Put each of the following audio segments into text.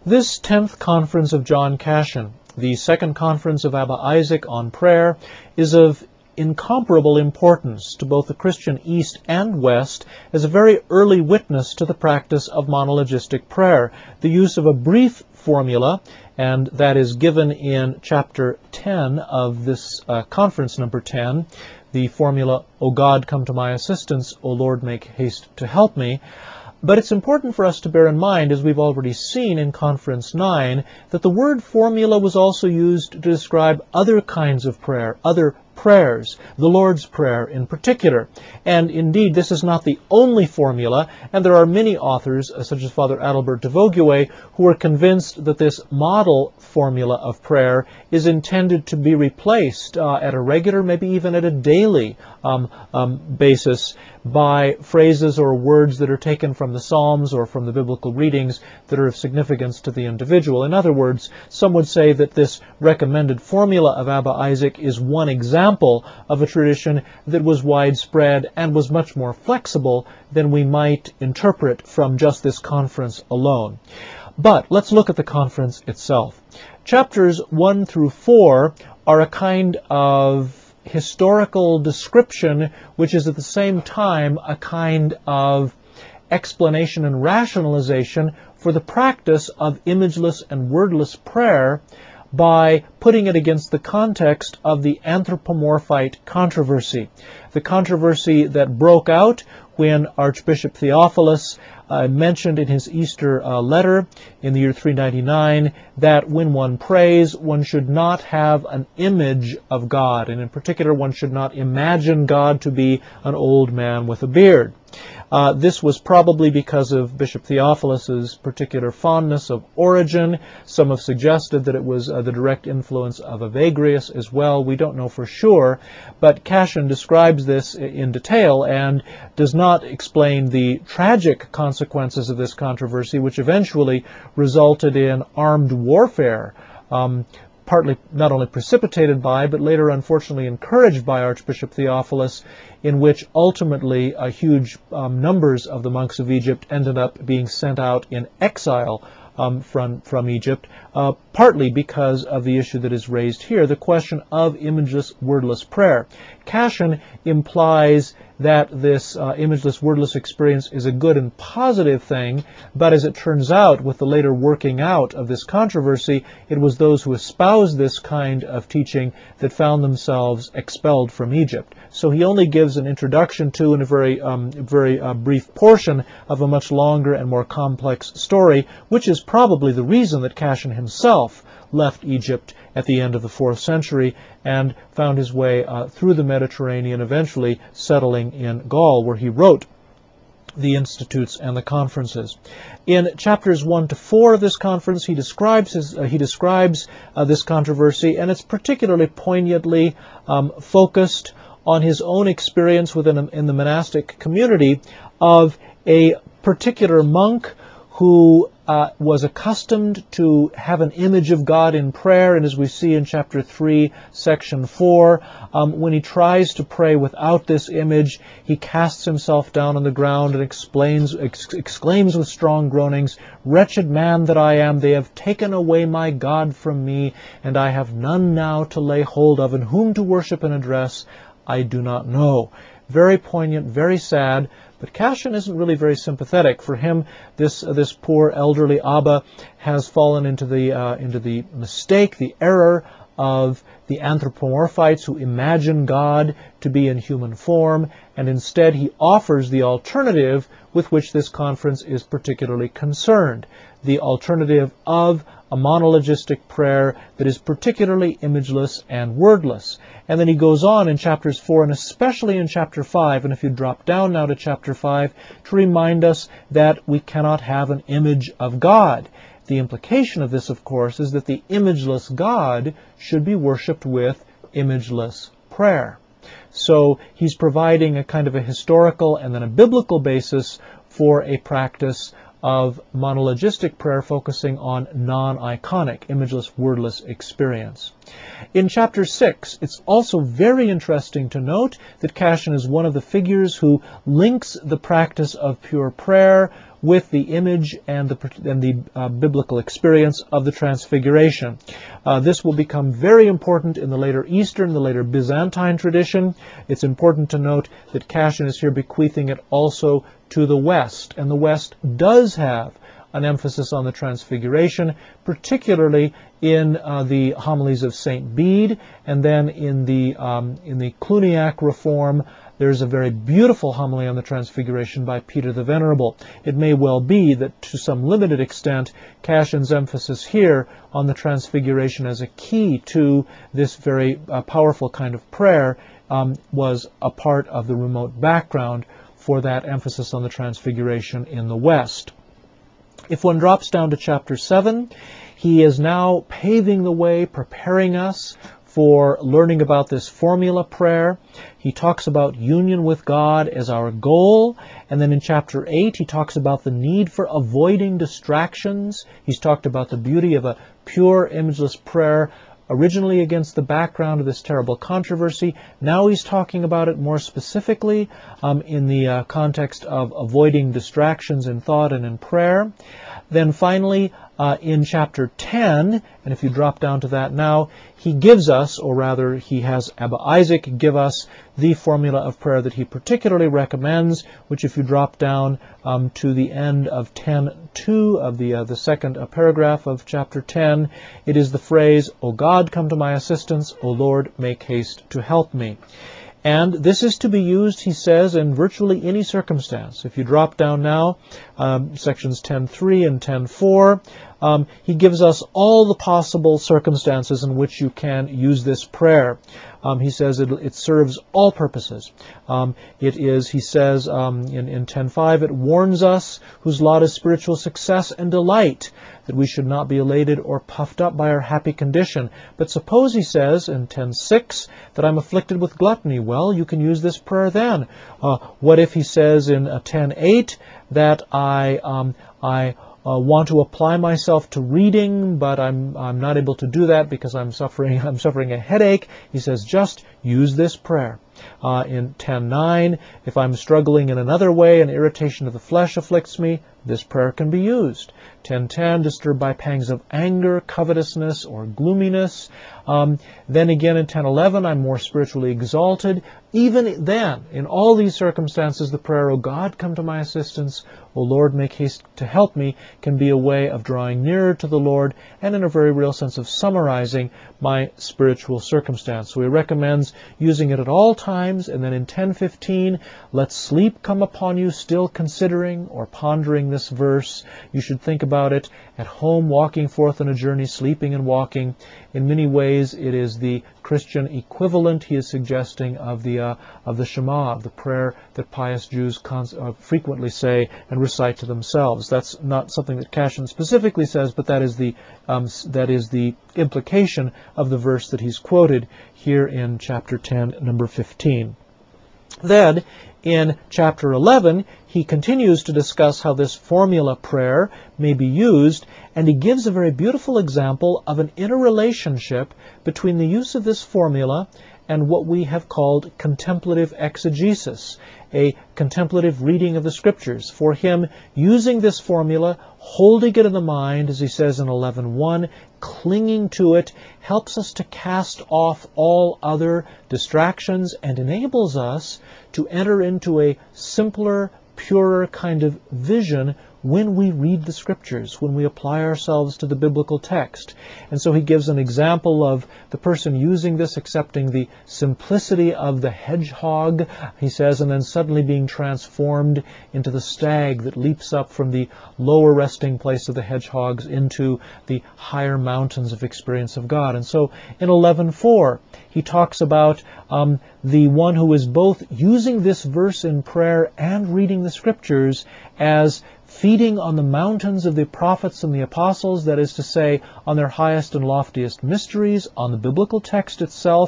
This 10th conference of John Cassian, the second conference of Abba Isaac on prayer, is of incomparable importance to both the Christian East and West as a very early witness to the practice of monologistic prayer. The use of a brief formula, and that is given in chapter 10 of this conference number 10, the formula, O God, come to my assistance, O Lord, make haste to help me. But it's important for us to bear in mind, as we've already seen in Conference 9, that the word formula was also used to describe other kinds of prayer, other prayers, the Lord's Prayer in particular. And indeed, this is not the only formula, and there are many authors, such as Father Adalbert de Vogüé, who are convinced that this model formula of prayer is intended to be replaced at a regular, maybe even at a daily basis by phrases or words that are taken from the Psalms or from the biblical readings that are of significance to the individual. In other words, some would say that this recommended formula of Abba Isaac is one example of a tradition that was widespread and was much more flexible than we might interpret from just this conference alone. But let's look at the conference itself. Chapters 1 through 4 are a kind of historical description, which is at the same time a kind of explanation and rationalization for the practice of imageless and wordless prayer by putting it against the context of the anthropomorphite controversy. The controversy that broke out when Archbishop Theophilus mentioned in his Easter letter in the year 399 that when one prays, one should not have an image of God, and in particular, one should not imagine God to be an old man with a beard. This was probably because of Bishop Theophilus's particular fondness of Origen. Some have suggested that it was the direct influence of Evagrius as well. We don't know for sure, but Cassian describes this in detail and does not explain the tragic consequences of this controversy, which eventually resulted in armed warfare, partly not only precipitated by, but later unfortunately encouraged by Archbishop Theophilus, in which ultimately huge numbers of the monks of Egypt ended up being sent out in exile from Egypt, partly because of the issue that is raised here, the question of imageless, wordless prayer. Cassian implies that this imageless, wordless experience is a good and positive thing, but as it turns out, with the later working out of this controversy, it was those who espoused this kind of teaching that found themselves expelled from Egypt. So he only gives an introduction to, in a very brief portion of a much longer and more complex story, which is probably the reason that Cassian himself left Egypt at the end of the 4th century and found his way through the Mediterranean, eventually settling in Gaul, where he wrote the Institutes and the Conferences. In chapters 1 to 4 of this conference, he describes this controversy, and it's particularly poignantly focused on his own experience in the monastic community of a particular monk who was accustomed to have an image of God in prayer, and as we see in chapter 3, section 4, when he tries to pray without this image, he casts himself down on the ground and exclaims with strong groanings, "Wretched man that I am, they have taken away my God from me, and I have none now to lay hold of, and whom to worship and address I do not know." Very poignant, very sad. But Cassian isn't really very sympathetic. For him, this poor elderly Abba has fallen into the mistake, the error of the anthropomorphites who imagine God to be in human form, and instead he offers the alternative with which this conference is particularly concerned, the alternative of a monologistic prayer that is particularly imageless and wordless. And then he goes on in chapters 4 and especially in chapter 5, and if you drop down now to chapter 5, to remind us that we cannot have an image of God. The implication of this, of course, is that the imageless God should be worshipped with imageless prayer. So he's providing a kind of a historical and then a biblical basis for a practice of monologistic prayer focusing on non-iconic, imageless, wordless experience. In chapter 6, it's also very interesting to note that Cassian is one of the figures who links the practice of pure prayer with the image and the biblical experience of the Transfiguration. This will become very important in the later Eastern, the later Byzantine tradition. It's important to note that Cassian is here bequeathing it also to the West, and the West does have an emphasis on the Transfiguration, particularly in the homilies of St. Bede, and then in the Cluniac Reform. There's a very beautiful homily on the Transfiguration by Peter the Venerable. It may well be that to some limited extent, Cassian's emphasis here on the Transfiguration as a key to this very powerful kind of prayer was a part of the remote background for that emphasis on the Transfiguration in the West. If one drops down to chapter 7, he is now paving the way, preparing us for learning about this formula prayer. He talks about union with God as our goal. And then in chapter 8, he talks about the need for avoiding distractions. He's talked about the beauty of a pure, imageless prayer, originally against the background of this terrible controversy. Now he's talking about it more specifically in the context of avoiding distractions in thought and in prayer. Then finally, in chapter 10, and if you drop down to that now, he gives us, or rather he has Abba Isaac give us the formula of prayer that he particularly recommends, which if you drop down to the end of 10.2 of the second paragraph of chapter 10, it is the phrase, O God, come to my assistance, O Lord, make haste to help me. And this is to be used, he says, in virtually any circumstance. If you drop down now, sections 10.3 and 10.4, he gives us all the possible circumstances in which you can use this prayer. He says it serves all purposes. He says in 10.5, it warns us whose lot is spiritual success and delight, that we should not be elated or puffed up by our happy condition. But suppose, he says in 10.6, that I'm afflicted with gluttony. Well, you can use this prayer then. What if he says in 10.8 that I want to apply myself to reading, but I'm not able to do that because I'm suffering a headache? He says, just use this prayer. In 10.9, if I'm struggling in another way, an irritation of the flesh afflicts me, this prayer can be used. 10.10, disturbed by pangs of anger, covetousness, or gloominess. Then again in 10.11, I'm more spiritually exalted. Even then, in all these circumstances, the prayer, O God, come to my assistance, O Lord, make haste to help me, can be a way of drawing nearer to the Lord and in a very real sense of summarizing my spiritual circumstance. So he recommends using it at all times. And then in 10.15, let sleep come upon you, still considering or pondering this verse. You should think about it at home, walking forth on a journey, sleeping and walking. In many ways, it is the Christian equivalent, he is suggesting, of the Shema, of the prayer that pious Jews frequently say and recite to themselves. That's not something that Cassian specifically says, but that is the implication of the verse that he's quoted here in chapter 10, number 15. Then, in chapter 11, he continues to discuss how this formula prayer may be used, and he gives a very beautiful example of an interrelationship between the use of this formula and what we have called contemplative exegesis, a contemplative reading of the Scriptures. For him, using this formula, holding it in the mind, as he says in 11.1, clinging to it, helps us to cast off all other distractions and enables us to enter into a simpler, purer kind of vision when we read the Scriptures, when we apply ourselves to the biblical text. And so he gives an example of the person using this, accepting the simplicity of the hedgehog, he says, and then suddenly being transformed into the stag that leaps up from the lower resting place of the hedgehogs into the higher mountains of experience of God. And so in 11.4, he talks about the one who is both using this verse in prayer and reading the Scriptures as feeding on the mountains of the prophets and the apostles, that is to say, on their highest and loftiest mysteries, on the biblical text itself,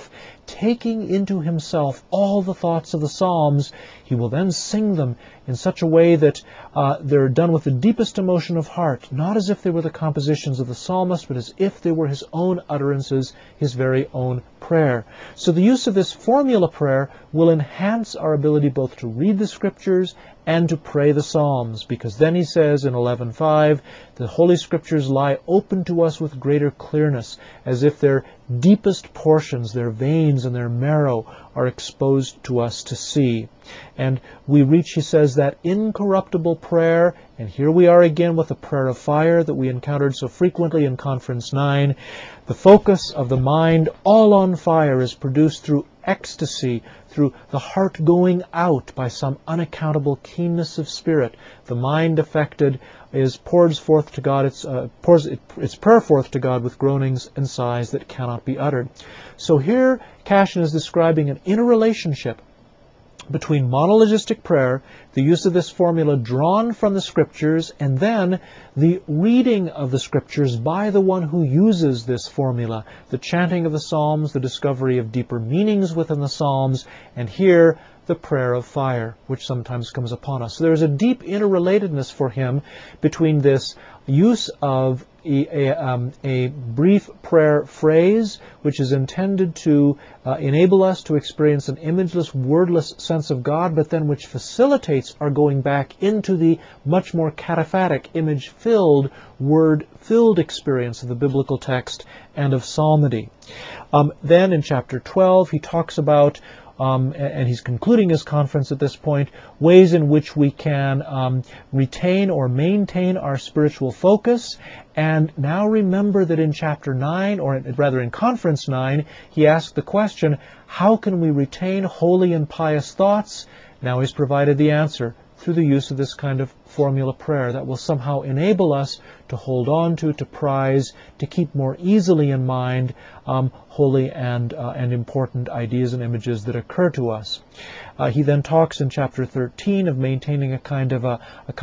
taking into himself all the thoughts of the Psalms, he will then sing them in such a way that they're done with the deepest emotion of heart, not as if they were the compositions of the psalmist, but as if they were his own utterances, his very own prayer. So the use of this formula prayer will enhance our ability both to read the Scriptures and to pray the Psalms, because then he says in 11:5, the Holy Scriptures lie open to us with greater clearness, as if their deepest portions, their veins and their marrow, are exposed to us to see. And we reach, he says, that incorruptible prayer, and here we are again with the prayer of fire that we encountered so frequently in Conference 9. The focus of the mind, all on fire, is produced through ecstasy, through the heart going out by some unaccountable keenness of spirit. The mind affected pours forth to God, pours its prayer forth to God with groanings and sighs that cannot be uttered. So here Cassian is describing an interrelationship between monologistic prayer, the use of this formula drawn from the Scriptures, and then the reading of the Scriptures by the one who uses this formula, the chanting of the Psalms, the discovery of deeper meanings within the Psalms, and here the prayer of fire, which sometimes comes upon us. So there is a deep interrelatedness for him between this use of a brief prayer phrase, which is intended to enable us to experience an imageless, wordless sense of God, but then which facilitates our going back into the much more cataphatic, image-filled, word-filled experience of the biblical text and of psalmody. Then in chapter 12, he talks about and he's concluding his conference at this point, ways in which we can retain or maintain our spiritual focus. And now remember that in chapter 9, or rather in conference 9, he asked the question, how can we retain holy and pious thoughts? Now he's provided the answer through the use of this kind of formula prayer that will somehow enable us to hold on to prize, to keep more easily in mind holy and important ideas and images that occur to us. He then talks in chapter 13 of maintaining a kind of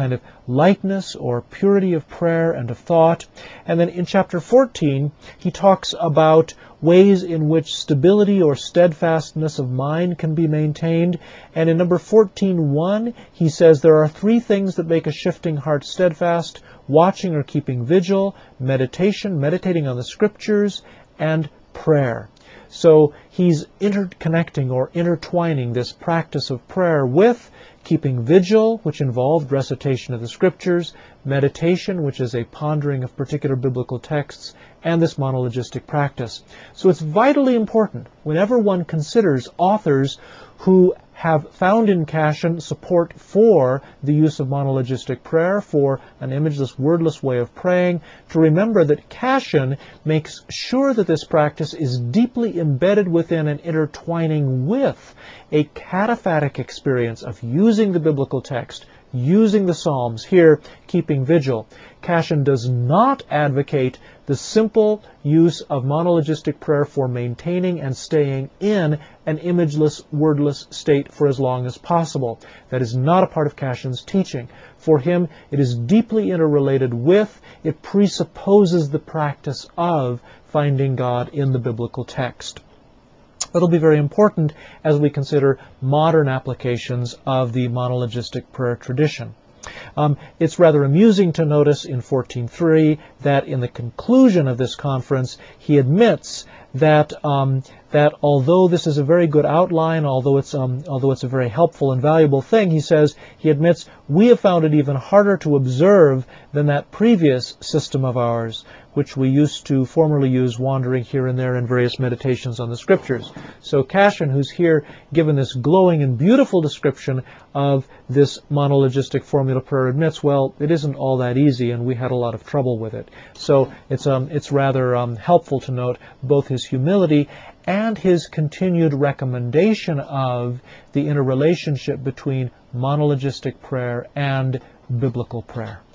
lightness or purity of prayer and of thought. And then in chapter 14, he talks about ways in which stability or steadfastness of mind can be maintained. And in number 14:1, he says there are three things that make a shifting heart steadfast: watching or keeping vigil, meditation, meditating on the Scriptures, and prayer. So he's interconnecting or intertwining this practice of prayer with keeping vigil, which involved recitation of the Scriptures, meditation, which is a pondering of particular biblical texts, and this monologistic practice. So it's vitally important whenever one considers authors who have found in Cassian support for the use of monologistic prayer, for an imageless, wordless way of praying, to remember that Cassian makes sure that this practice is deeply embedded within and intertwining with a cataphatic experience of using the biblical text, using the Psalms, here keeping vigil. Cassian does not advocate the simple use of monologistic prayer for maintaining and staying in an imageless, wordless state for as long as possible. That is not a part of Cassian's teaching. For him, it is deeply interrelated with, it presupposes the practice of finding God in the biblical text. It'll be very important as we consider modern applications of the monologistic prayer tradition. It's rather amusing to notice in 14:3 that in the conclusion of this conference, he admits that although this is a very good outline, although it's a very helpful and valuable thing, he admits we have found it even harder to observe than that previous system of ours, which we used to formerly use wandering here and there in various meditations on the Scriptures. So Cassian, who's here given this glowing and beautiful description of this monologistic formula prayer, admits, well, it isn't all that easy, and we had a lot of trouble with it. So it's rather helpful to note both his humility and his continued recommendation of the interrelationship between monologistic prayer and biblical prayer.